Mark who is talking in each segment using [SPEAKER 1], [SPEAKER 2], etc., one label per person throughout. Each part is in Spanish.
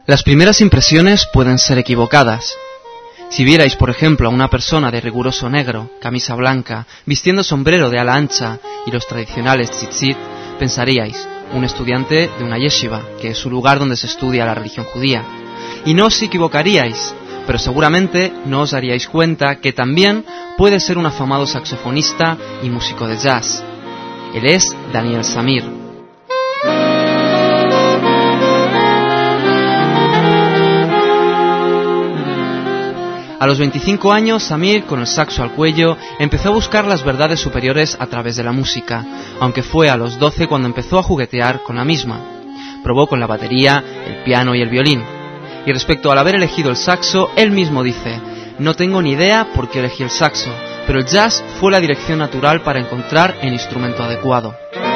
[SPEAKER 1] Las primeras impresiones pueden ser equivocadas. Si vierais, por ejemplo, a una persona de riguroso negro, camisa blanca, vistiendo sombrero de ala ancha y los tradicionales tzitzit, pensaríais, un estudiante de una yeshiva, que es su lugar donde se estudia la religión judía. Y no os equivocaríais, pero seguramente no os daríais cuenta que también puede ser un afamado saxofonista y músico de jazz. Él es Daniel Samir. A los 25 años, Samir, con el saxo al cuello, empezó a buscar las verdades superiores a través de la música, aunque fue a los 12 cuando empezó a juguetear con la misma. Probó con la batería, el piano y el violín. Y respecto al haber elegido el saxo, él mismo dice: no tengo ni idea por qué elegí el saxo, pero el jazz fue la dirección natural para encontrar el instrumento adecuado.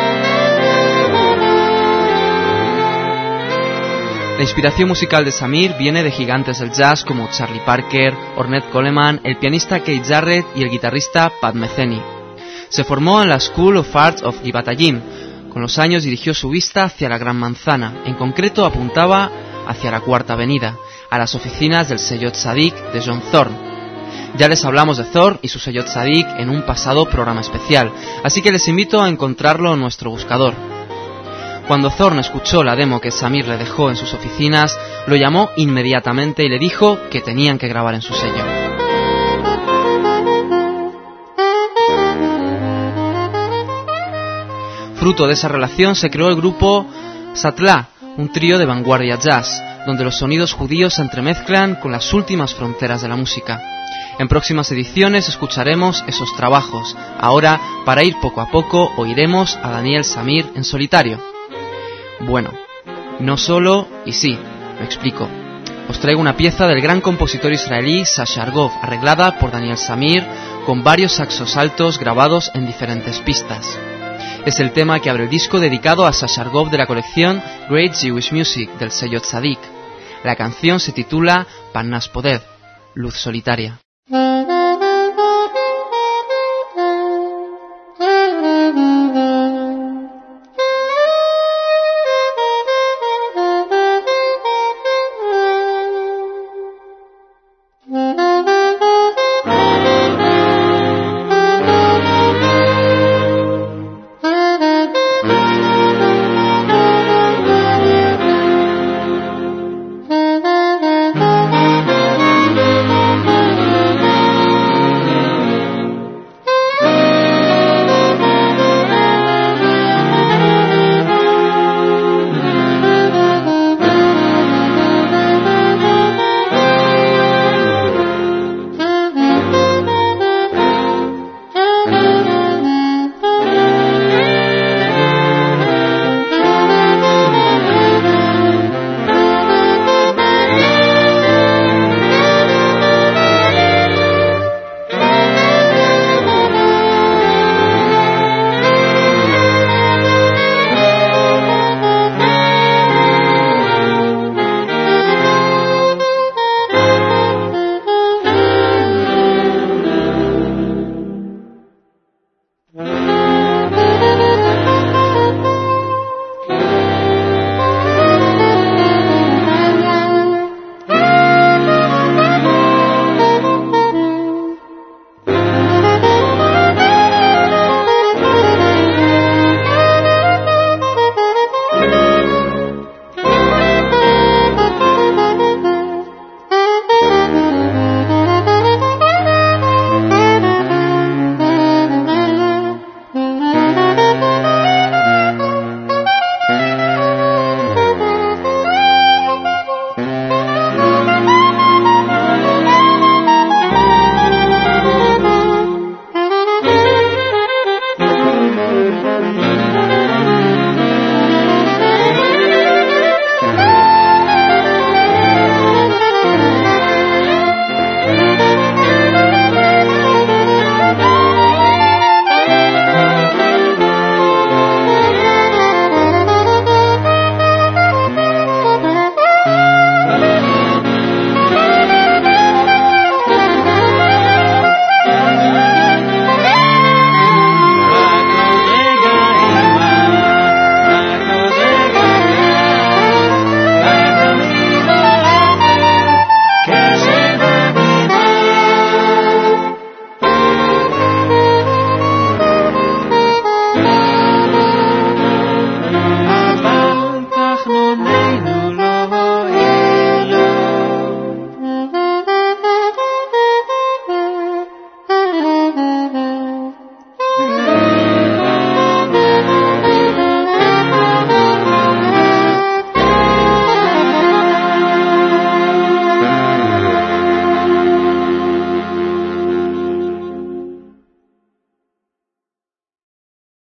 [SPEAKER 1] La inspiración musical de Samir viene de gigantes del jazz como Charlie Parker, Ornette Coleman, el pianista Keith Jarrett y el guitarrista Pat Metheny. Se formó en la School of Arts of Givatayim. Con los años dirigió su vista hacia la Gran Manzana, en concreto apuntaba hacia la Cuarta Avenida, a las oficinas del sello Tzadik de John Thorne. Ya les hablamos de Thorne y su sello Tzadik en un pasado programa especial, así que les invito a encontrarlo en nuestro buscador. Cuando Thorne escuchó la demo que Samir le dejó en sus oficinas, lo llamó inmediatamente y le dijo que tenían que grabar en su sello. Fruto de esa relación se creó el grupo Satla, un trío de vanguardia jazz, donde los sonidos judíos se entremezclan con las últimas fronteras de la música. En próximas ediciones escucharemos esos trabajos. Ahora, para ir poco a poco, oiremos a Daniel Samir en solitario. Bueno, no solo y sí, me explico. Os traigo una pieza del gran compositor israelí Sasha Argov, arreglada por Daniel Samir, con varios saxos altos grabados en diferentes pistas. Es el tema que abre el disco dedicado a Sasha Argov de la colección Great Jewish Music del sello Tzadik. La canción se titula Parnas Poded, Luz Solitaria.